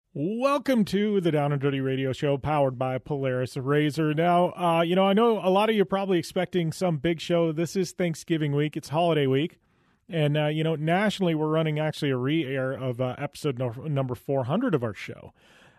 Welcome to the Down and Dirty Radio Show, powered by Polaris Razor. Now, I know a lot of you are probably expecting some big show. This is Thanksgiving week. It's holiday week. And, nationally, we're running actually a re-air of episode number 400 of our show.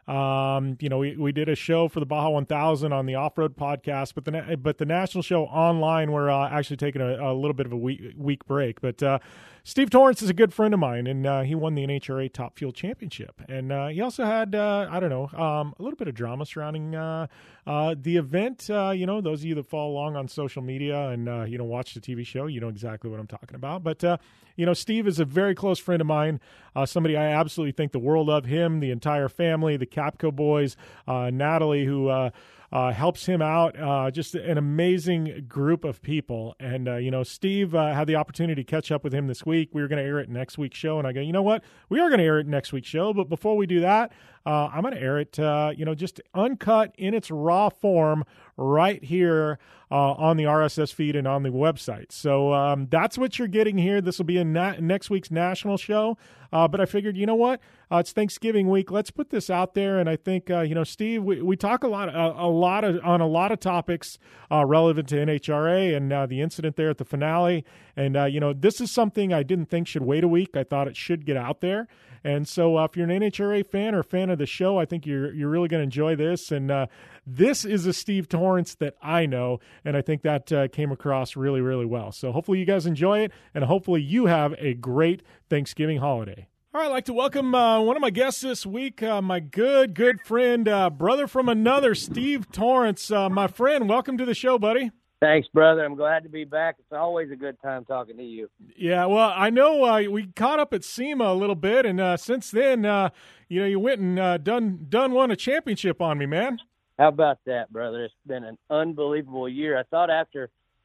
We did a show for the Baja 1000 on the Off-Road podcast, but the national show online, we're actually taking a little bit of a week break. But Steve Torrence is a good friend of mine, and he won the NHRA Top Fuel Championship. And he also had, a little bit of drama surrounding the event. Those of you that follow along on social media and, watch the TV show, you know exactly what I'm talking about. But, Steve is a very close friend of mine, somebody I absolutely think the world of, him, the entire family, the Capco boys, Natalie, who helps him out, just an amazing group of people. And, Steve had the opportunity to catch up with him this week. We were going to air it next week's show. And I go, you know what? We are going to air it next week's show. But before we do that, I'm going to air it, just uncut in its raw form right here on the RSS feed and on the website. So that's what you're getting here. This will be in next week's national show. But I figured, you know what? It's Thanksgiving week. Let's put this out there. And I think, Steve, we talk on a lot of topics relevant to NHRA and the incident there at the finale. And, this is something I didn't think should wait a week. I thought it should get out there. And so if you're an NHRA fan or fan of the show, I think you're really going to enjoy this. And this is a Steve Torrence that I know, and I think that came across really, really well. So hopefully you guys enjoy it, and hopefully you have a great Thanksgiving holiday. All right, I'd like to welcome one of my guests this week, my good friend, brother from another, Steve Torrence. My friend, welcome to the show, buddy. Thanks, brother. I'm glad to be back. It's always a good time talking to you. Yeah, well, I know we caught up at SEMA a little bit, and since then, you went and done won a championship on me, man. How about that, brother? It's been an unbelievable year. I thought after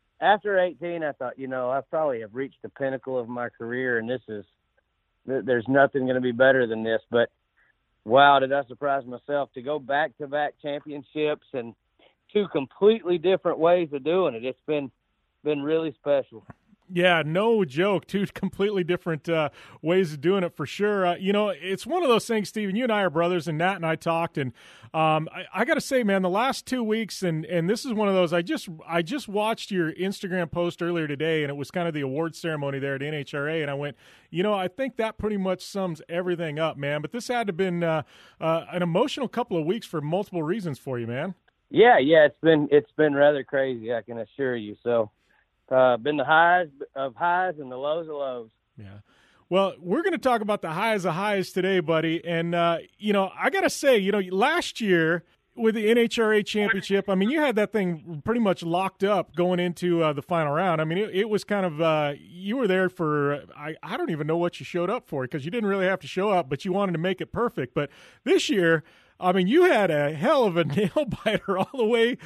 18, I thought, I probably have reached the pinnacle of my career, and there's nothing going to be better than this. But, wow, did I surprise myself to go back-to-back championships and two completely different ways of doing it. It's been really special. Yeah, no joke. Two completely different ways of doing it for sure. It's one of those things, Steven, you and I are brothers, and Nat and I talked, and I got to say, man, the last 2 weeks, and this is one of those, I just watched your Instagram post earlier today, and it was kind of the awards ceremony there at NHRA, and I went, I think that pretty much sums everything up, man. But this had to have been an emotional couple of weeks for multiple reasons for you, man. Yeah, it's been rather crazy, I can assure you. So, been the highs of highs and the lows of lows. Yeah. Well, we're going to talk about the highs of highs today, buddy. And, I got to say, last year with the NHRA championship, I mean, you had that thing pretty much locked up going into the final round. I mean, it was kind of, you were there for, I don't even know what you showed up for, because you didn't really have to show up, but you wanted to make it perfect. But this year, I mean, you had a hell of a nail biter all the way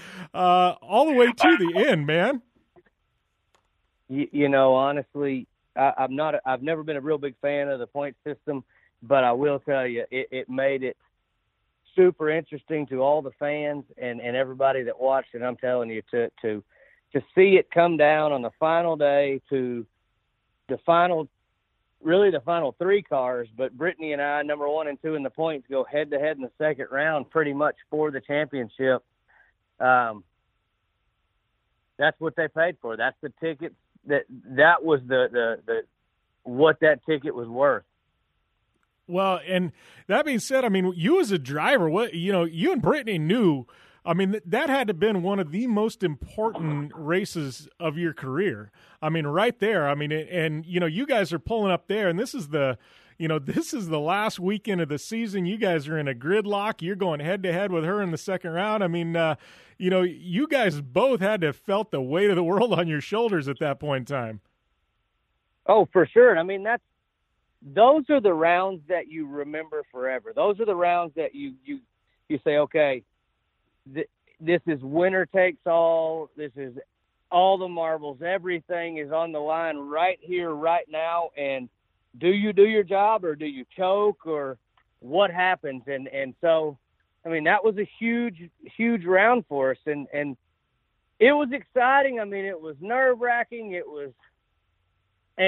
to the end, man. Honestly, I've never been a real big fan of the point system, but I will tell you, it made it super interesting to all the fans and everybody that watched it. I'm telling you, to see it come down on the final day to the final three cars, but Brittany and I, number 1 and 2 in the points, go head to head in the second round pretty much for the championship. That's what they paid for. That's the ticket. That was the what that ticket was worth. Well, and that being said, I mean, you as a driver, you and Brittany knew, I mean, that had to have been one of the most important races of your career. I mean, right there. I mean, and you guys are pulling up there, and this is the last weekend of the season. You guys are in a gridlock. You're going head to head with her in the second round. I mean, you guys both had to have felt the weight of the world on your shoulders at that point in time. Oh, for sure. I mean, those are the rounds that you remember forever. Those are the rounds that you say, okay, this is winner takes all. This is all the marbles. Everything is on the line right here, right now. And do you do your job, or do you choke, or what happens? And so, I mean, that was a huge round for us. And it was exciting. I mean, it was nerve-wracking. It was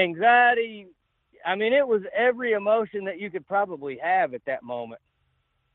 anxiety. I mean, it was every emotion that you could probably have at that moment.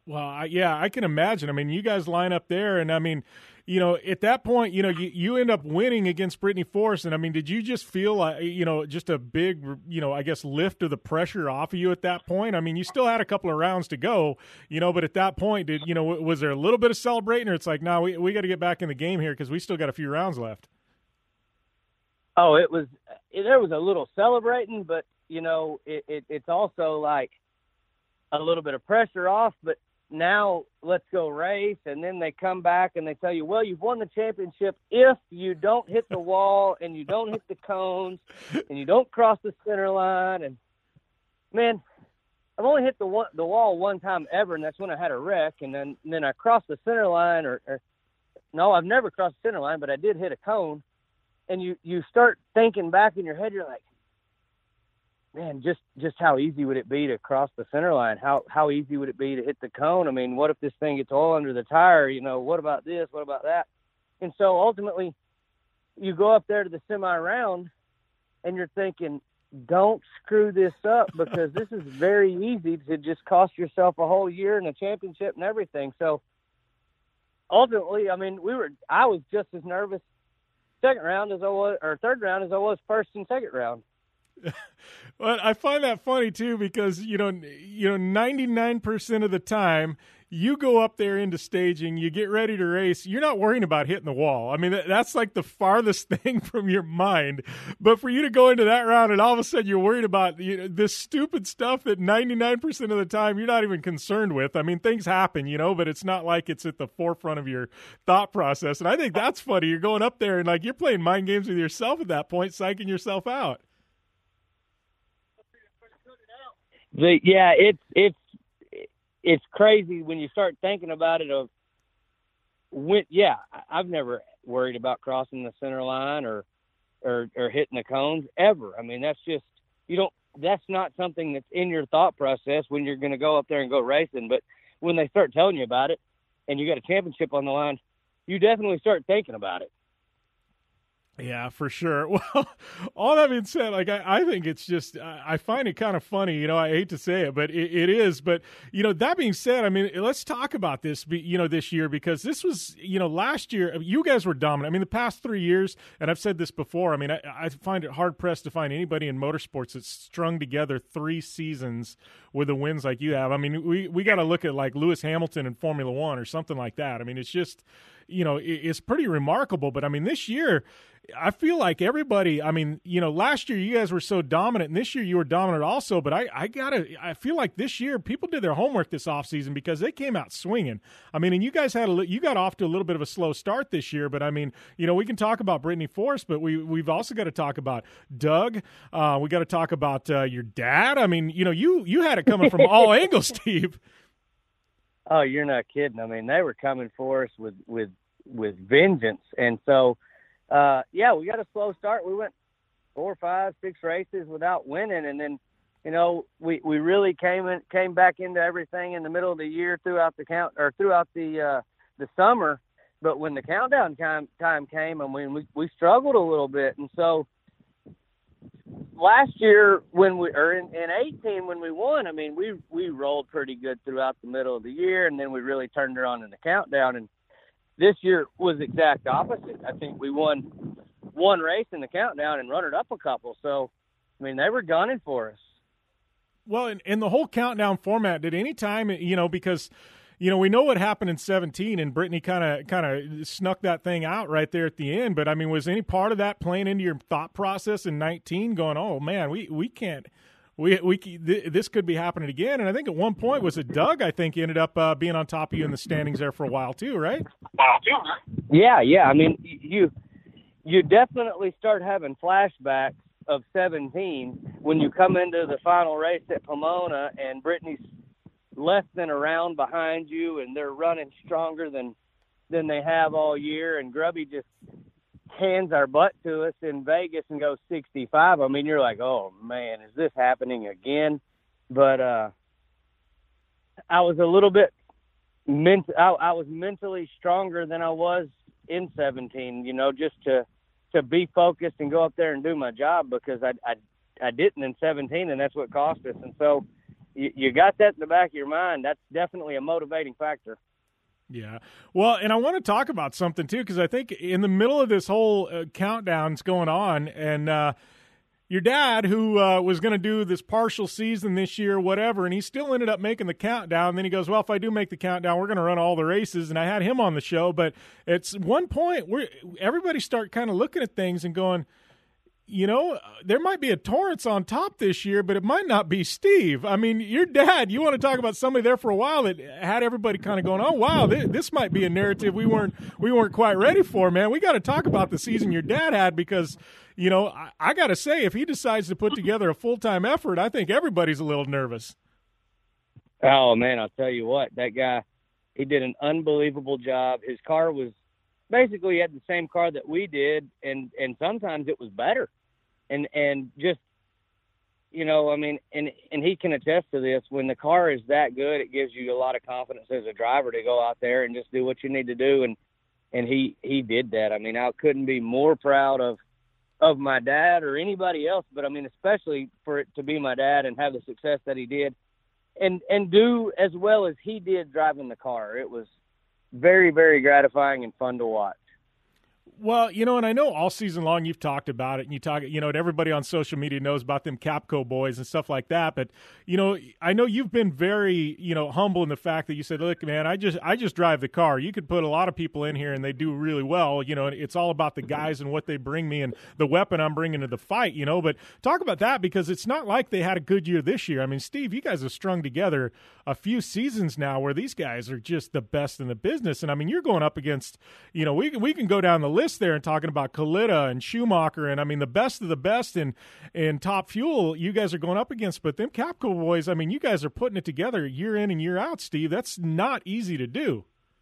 Well, yeah, I can imagine. I mean, you guys line up there, and I mean, you know, at that point, you know, you end up winning against Brittany Force, and I mean, did you just feel like, you know, just a big, you know, I guess lift of the pressure off of you at that point? I mean, you still had a couple of rounds to go, you know, but at that point, was there a little bit of celebrating, or it's like, no, we got to get back in the game here because we still got a few rounds left? Oh, there was a little celebrating, but you know, it's also like a little bit of pressure off, but now let's go race. And then they come back and they tell you, well, you've won the championship if you don't hit the wall and you don't hit the cones and you don't cross the center line. And man, I've only hit the wall one time ever, and that's when I had a wreck. And then I crossed the center line, or no, I've never crossed the center line, but I did hit a cone. And you start thinking back in your head, you're like, man, just how easy would it be to cross the center line? How easy would it be to hit the cone? I mean, what if this thing gets oil under the tire? You know, what about this? What about that? And so ultimately you go up there to the semi-round and you're thinking, don't screw this up, because this is very easy to just cost yourself a whole year and a championship and everything. So ultimately, I mean, I was just as nervous third round as I was first and second round. Well, I find that funny too, because you know 99% of the time you go up there into staging, you get ready to race, you're not worrying about hitting the wall. I mean, that's like the farthest thing from your mind. But for you to go into that round and all of a sudden you're worried about this stupid stuff that 99% of the time you're not even concerned with. I mean, things happen, you know, but it's not like it's at the forefront of your thought process. And I think that's funny. You're going up there and like you're playing mind games with yourself at that point, psyching yourself out. Yeah, it's crazy when you start thinking about it. I've never worried about crossing the center line or hitting the cones ever. I mean, that's not something that's in your thought process when you're going to go up there and go racing. But when they start telling you about it and you got a championship on the line, you definitely start thinking about it. Yeah, for sure. Well, all that being said, like I think it's just I find it kind of funny. You know, I hate to say it, but it is. But you know, that being said, I mean, let's talk about this. You know, this year, because this was, you know, last year you guys were dominant. I mean, the past 3 years, and I've said this before. I mean, I find it hard pressed to find anybody in motorsports that's strung together 3 seasons with the wins like you have. I mean, we got to look at like Lewis Hamilton in Formula One or something like that. I mean, it's just, you know, it's pretty remarkable. But I mean, this year, I feel like everybody, I mean, you know, last year you guys were so dominant, and this year you were dominant also, but I feel like this year people did their homework this offseason because they came out swinging. I mean, and you guys you got off to a little bit of a slow start this year, but I mean, you know, we can talk about Brittany Force, but we've also got to talk about Doug. We got to talk about your dad. I mean, you know, you had it coming from all angles, Steve. Oh, you're not kidding. I mean, they were coming for us with vengeance. And so, we got a slow start. We went 4, 5, 6 races without winning. And then, you know, we really came back into everything in the middle of the year throughout the summer. But when the countdown time came, I mean, we struggled a little bit. And so last year in 18, when we won, I mean, we rolled pretty good throughout the middle of the year. And then we really turned it on in the countdown. And this year was the exact opposite. I think we won one race in the countdown and run it up a couple. So, I mean, they were gunning for us. Well, in the whole countdown format, did any time, you know, because, you know, we know what happened in 17 and Brittany kind of snuck that thing out right there at the end. But, I mean, was any part of that playing into your thought process in 19 going, oh, man, we can't – this could be happening again? And I think at one point, was it Doug, I think, ended up being on top of you in the standings there for a while too, right? Yeah. I mean, you definitely start having flashbacks of 17 when you come into the final race at Pomona and Brittany's less than a round behind you and they're running stronger than they have all year, and Grubby just hands our butt to us in Vegas and goes 65. I mean, you're like, oh man, is this happening again? But I was a little bit I was mentally stronger than I was in 17, you know, just to be focused and go up there and do my job, because I didn't in 17, and that's what cost us. And so you got that in the back of your mind. That's definitely a motivating factor. Yeah. Well, and I want to talk about something too, because I think in the middle of this whole countdown's going on, and your dad, who was going to do this partial season this year, whatever, and he still ended up making the countdown. And then he goes, well, if I do make the countdown, we're going to run all the races. And I had him on the show. But it's one point where everybody start kind of looking at things and going, there might be a Torrence on top this year, but it might not be Steve. I mean, your dad, you want to talk about somebody there for a while that had everybody kind of going, oh, wow, this might be a narrative we weren't quite ready for, man. We got to talk about the season your dad had because, I got to say, if he decides to put together a full-time effort, I think everybody's a little nervous. Oh, man, I'll tell you what, that guy, he did an unbelievable job. His car was basically, he had the same car that we did, and sometimes it was better. And just, and he can attest to this. When the car is that good, it gives you a lot of confidence as a driver to go out there and just do what you need to do. And he did that. I mean, I couldn't be more proud of my dad or anybody else, but I mean, especially for it to be my dad and have the success that he did and do as well as he did driving the car. It was very, very gratifying and fun to watch. Well, and I know all season long you've talked about it, and and everybody on social media knows about them Capco boys and stuff like that. But, I know you've been very, humble in the fact that you said, look, man, I just drive the car. You could put a lot of people in here and they do really well. It's all about the guys and what they bring me and the weapon I'm bringing to the fight, But talk about that, because it's not like they had a good year this year. I mean, Steve, you guys have strung together a few seasons now where these guys are just the best in the business. And I mean, you're going up against, we can go down the list there and talking about Kalitta and Schumacher and I mean the best of the best in Top Fuel you guys are going up against. But them Capco boys, I mean, you guys are putting it together year in and year out, Steve. That's not easy to do.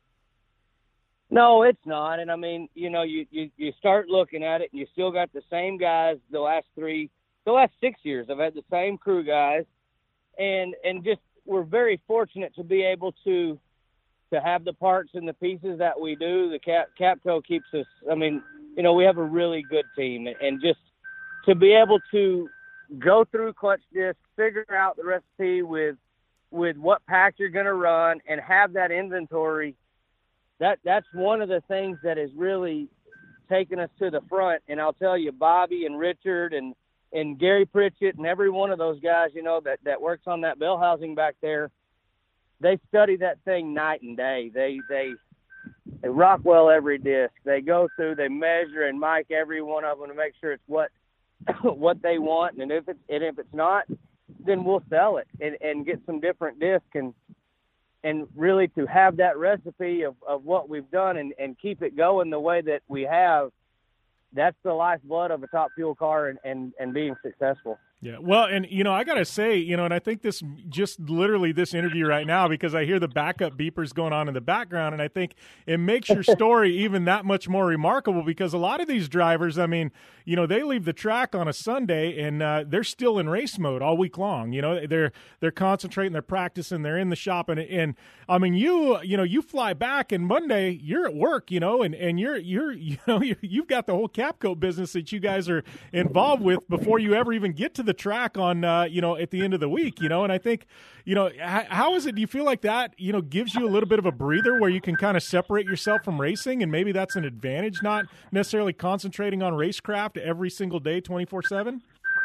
No, it's not. And I mean, you start looking at it and you still got the same guys the last 6 years. I've had the same crew guys and just we're very fortunate to be able to have the parts and the pieces that we do. The Capco keeps us, I mean, we have a really good team, and just to be able to go through clutch disc, figure out the recipe with what pack you're going to run and have that inventory, that's one of the things that has really taken us to the front. And I'll tell you, Bobby and Richard and Gary Pritchett and every one of those guys, that works on that bell housing back there, they study that thing night and day. They Rockwell every disc. They go through, they measure and mic every one of them to make sure it's what they want. And if it's not, then we'll sell it and get some different discs and really to have that recipe of what we've done and keep it going the way that we have. That's the lifeblood of a Top Fuel car and being successful. Yeah, well, and, I got to say, and I think this just literally this interview right now, because I hear the backup beepers going on in the background, and I think it makes your story even that much more remarkable, because a lot of these drivers, I mean, they leave the track on a Sunday and they're still in race mode all week long. They're concentrating, they're practicing, they're in the shop, and I mean, you fly back and Monday you're at work, and you've got the whole Capco business that you guys are involved with before you ever even get to the track on at the end of the week, and I think how is it, do you feel like that gives you a little bit of a breather where you can kind of separate yourself from racing, and maybe that's an advantage, not necessarily concentrating on racecraft every single day 24/7?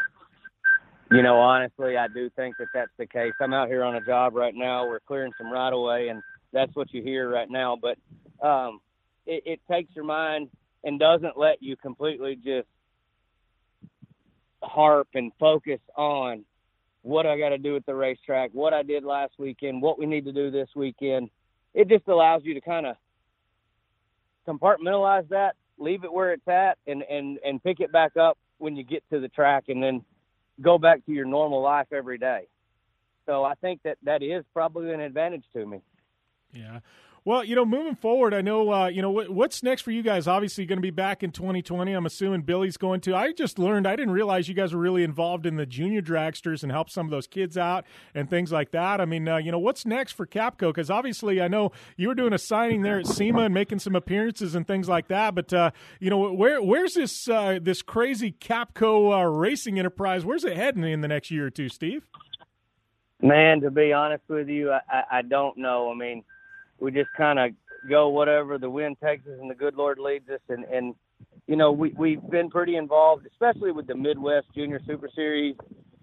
Honestly, I do think that that's the case. I'm out here on a job right now, we're clearing some right away, and that's what you hear right now, but it takes your mind and doesn't let you completely just harp and focus on what I got to do at the racetrack, what I did last weekend, what we need to do this weekend. It just allows you to kind of compartmentalize that, leave it where it's at, and pick it back up when you get to the track, and then go back to your normal life every day. So I think that is probably an advantage to me. Yeah. Well, moving forward, I know, what's next for you guys? Obviously going to be back in 2020. I'm assuming Billy's going to. I just learned, I didn't realize you guys were really involved in the junior dragsters and help some of those kids out and things like that. I mean, what's next for Capco? Because obviously I know you were doing a signing there at SEMA and making some appearances and things like that. But, where's this crazy Capco racing enterprise? Where's it heading in the next year or two, Steve? Man, to be honest with you, I don't know. I mean, we just kind of go whatever the wind takes us and the good Lord leads us. And you know, we've been pretty involved, especially with the Midwest Junior Super Series,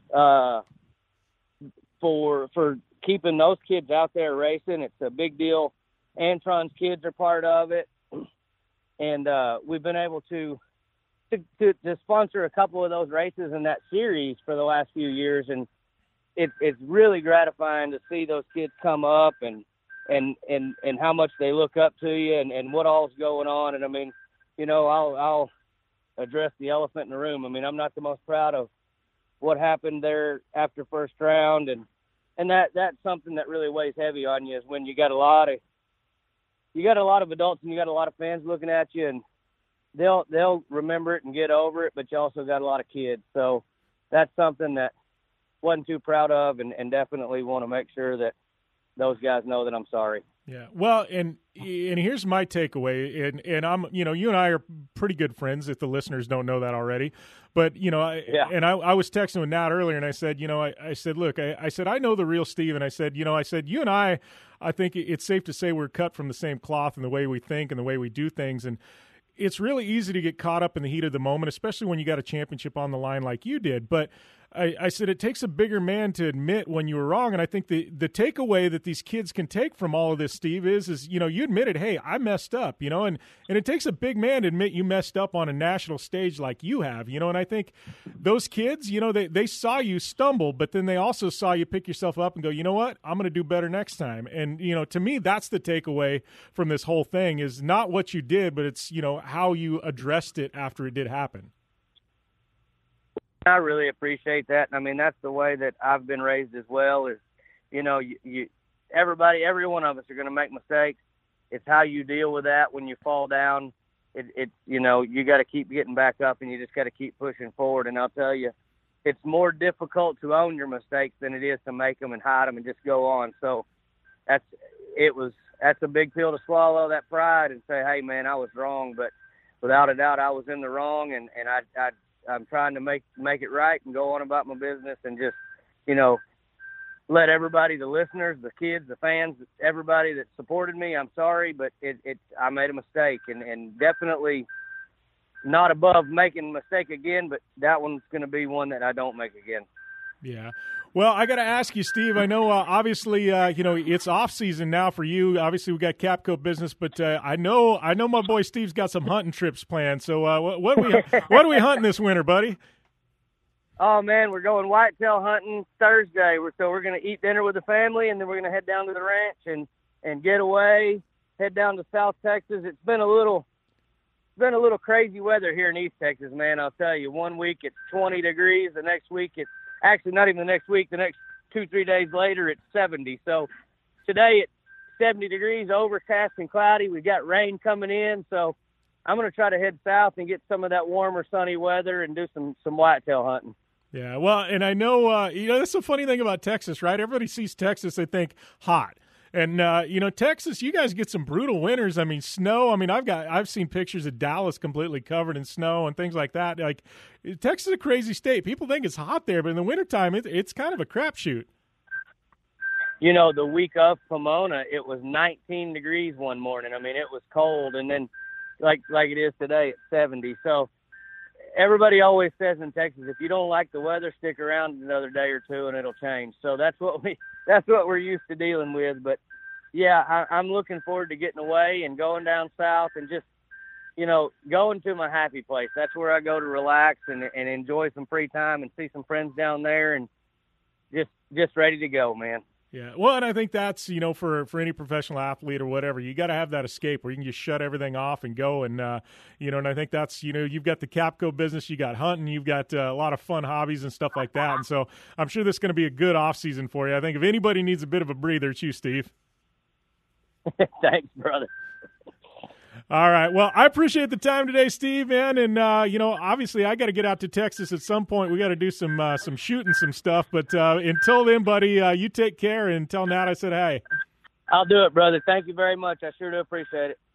for keeping those kids out there racing. It's a big deal. Antron's kids are part of it. And we've been able to sponsor a couple of those races in that series for the last few years. And it's really gratifying to see those kids come up and how much they look up to you and what all's going on. And I mean, you know, I'll address the elephant in the room. I mean, I'm not the most proud of what happened there after first round, and that's something that really weighs heavy on you, is when you got a lot of adults and you got a lot of fans looking at you, and they'll remember it and get over it, but you also got a lot of kids. So that's something that wasn't too proud of, and definitely want to make sure that those guys know that I'm sorry. Yeah. Well, and here's my takeaway, and I'm, you know, you and I are pretty good friends, if the listeners don't know that already. But, you know, I was texting with Nat earlier, and I said, you know, I said, look, I said, I know the real Steve, and I said, you and I think it's safe to say we're cut from the same cloth in the way we think and the way we do things. And it's really easy to get caught up in the heat of the moment, especially when you got a championship on the line like you did. But I said it takes a bigger man to admit when you were wrong, and I think the takeaway that these kids can take from all of this, Steve, is you know, you admitted, hey, I messed up, you know, and it takes a big man to admit you messed up on a national stage like you have, you know, and I think those kids, you know, they saw you stumble, but then they also saw you pick yourself up and go, you know what, I'm going to do better next time. And, you know, to me, that's the takeaway from this whole thing, is not what you did, but it's, you know, how you addressed it after it did happen. I really appreciate that. I mean, that's the way that I've been raised as well, is, you know, every one of us are going to make mistakes. It's how you deal with that when you fall down. It's, you know, you got to keep getting back up, and you just got to keep pushing forward. And I'll tell you, it's more difficult to own your mistakes than it is to make them and hide them and just go on. So that's a big pill to swallow, that pride, and say, hey man, I was wrong. But without a doubt, I was in the wrong, and I'm trying to make it right and go on about my business, and just, you know, let everybody, the listeners, the kids, the fans, everybody that supported me, I'm sorry, but I made a mistake, and definitely not above making a mistake again, but that one's going to be one that I don't make again. Yeah. Well, I got to ask you, Steve, I know obviously, you know, it's off season now for you. Obviously, we got Capco business, but I know my boy Steve's got some hunting trips planned. So what are we hunting this winter, buddy? Oh, man, we're going whitetail hunting Thursday. We're going to eat dinner with the family, and then we're going to head down to the ranch and get away, head down to South Texas. It's been a little crazy weather here in East Texas, man. I'll tell you, 1 week it's 20 degrees. The next week it's actually not even the next week. The next 2-3 days later it's 70. So today it's 70 degrees, overcast and cloudy. We got rain coming in. So I'm going to try to head south and get some of that warmer, sunny weather and do some whitetail hunting. Yeah, well, and I know, you know, that's the funny thing about Texas, right? Everybody sees Texas, they think hot. And, you know, Texas, you guys get some brutal winters. I mean, snow. I mean, I've seen pictures of Dallas completely covered in snow and things like that. Like, Texas is a crazy state. People think it's hot there, but in the wintertime, it's kind of a crapshoot. You know, the week of Pomona, it was 19 degrees one morning. I mean, it was cold. And then like it is today, it's 70. So everybody always says in Texas, if you don't like the weather, stick around another day or two and it'll change. So that's what we're used to dealing with. But yeah, I'm looking forward to getting away and going down south and just, you know, going to my happy place. That's where I go to relax and enjoy some free time and see some friends down there, and just ready to go, man. Yeah, well, and I think that's, you know, for any professional athlete or whatever, you got to have that escape where you can just shut everything off and go. And, you know, and I think that's, you know, you've got the Capco business, you got hunting, you've got a lot of fun hobbies and stuff like that. And so I'm sure this is going to be a good off season for you. I think if anybody needs a bit of a breather, it's you, Steve. Thanks, brother. All right. Well, I appreciate the time today, Steve, man. And, you know, obviously I got to get out to Texas at some point. We got to do some shooting, some stuff. But until then, buddy, you take care and tell Nat I said hey. I'll do it, brother. Thank you very much. I sure do appreciate it.